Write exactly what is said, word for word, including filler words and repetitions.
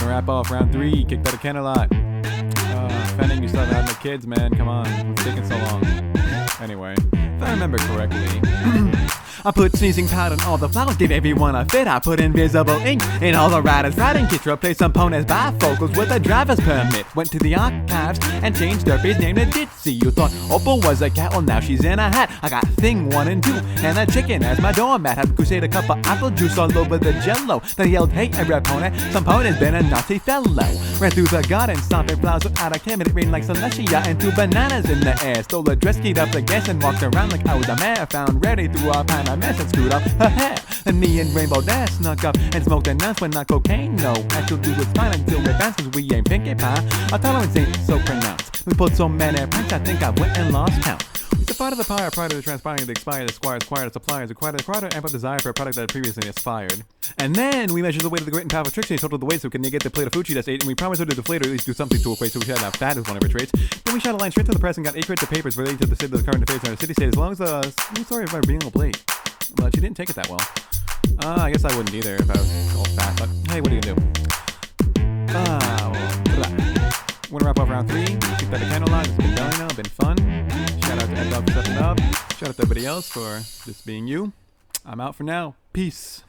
wrap off round three. Kicked out a can a lot. Uh, Fenning, you still haven't had no kids, man. Come on. It's taking so long. Anyway, if I remember correctly. I put sneezing powder on all the flowers, gave everyone a fit. I put invisible ink in all the writers' writing kits. Replaced some ponies bifocals with a driver's permit. Went to the archives and changed Derpy's name to Ditzy. You thought Opal was a cat, well now she's in a hat. I got Thing one and two and a chicken as my doormat. Had Crusade a cup of apple juice all over the jello. Then yelled, hey every pony, some pony's been a naughty fellow. Ran through the garden, stomping flowers without a care. It rained like Celestia and two bananas in the air. Stole a dress, keyed up the gas and walked around like I was a mare. Found Ready through a pine, I mess and screwed up her hair. The knee and rainbow dash snuck up and smoked a nuts when not cocaine. No, actual do was fine until we bounce cause we ain't pinkie pie. Our tolerance ain't so pronounced. We put so many pranks, I think I went and lost count. The part of the pyre prior to the transpiring, the expired, the squires, acquired, the suppliers, acquired, acquired, and ample desire for a product that had previously aspired. And then we measured the weight of the great and powerful Trixie and totaled the weight so we could negate the plate of food she just ate, and we promised her to deflate or at least do something to equate so we should have fat as one of her traits. Then we shot a line straight to the press and got eight crates of papers relating to the state of the current affairs in our city state as long as the smooth story of our being a plate. But she didn't take it that well. Uh, I guess I wouldn't either if I was all fat, but hey, what are you gonna do? Ah, well, we're gonna wrap up round three. Keep that a candlelight. It's been going now, been fun. Shout out to Ed Dog for stepping up. Shout out to everybody else for just being you. I'm out for now. Peace.